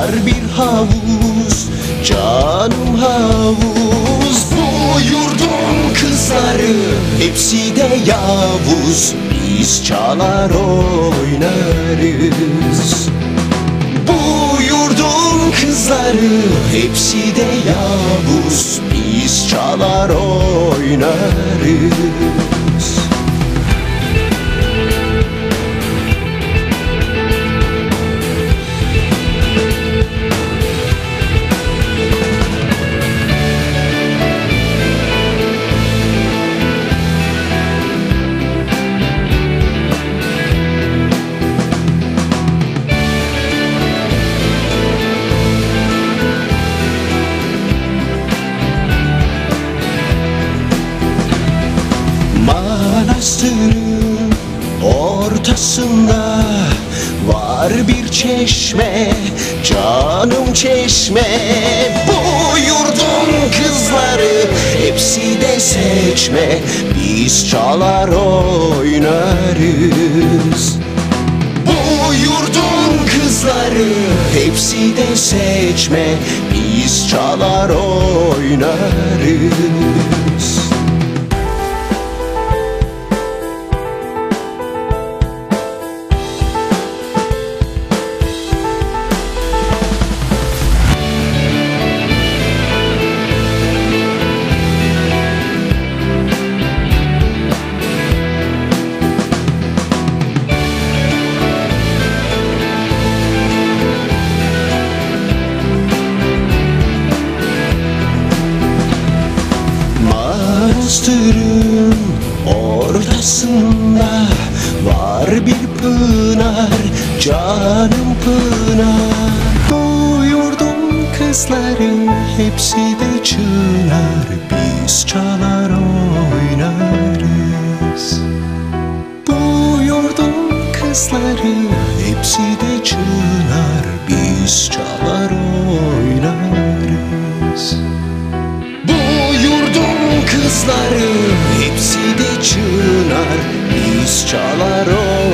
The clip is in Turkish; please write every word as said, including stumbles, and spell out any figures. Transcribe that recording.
var bir havuz, canım havuz. Bu yurdun kızları hepsi de yavuz, biz çalar oynarız. Bu yurdun kızları hepsi de yavuz, biz çalar oynarız. Manastırın ortasında var bir çeşme, canım çeşme. Bu yurdun kızları hepsi de seçme, biz çalar oynarız. Bu yurdun kızları hepsi de seçme, biz çalar oynarız. Manastırın ortasında var bir pınar, canım pınar. Bu yurdun kızları hepsi de çınar, biz çalar oynarız. Bu yurdun kızları hepsi de çınar, biz çalar oynarız. Kızları hepsi de çınar, biz çalar oynarız.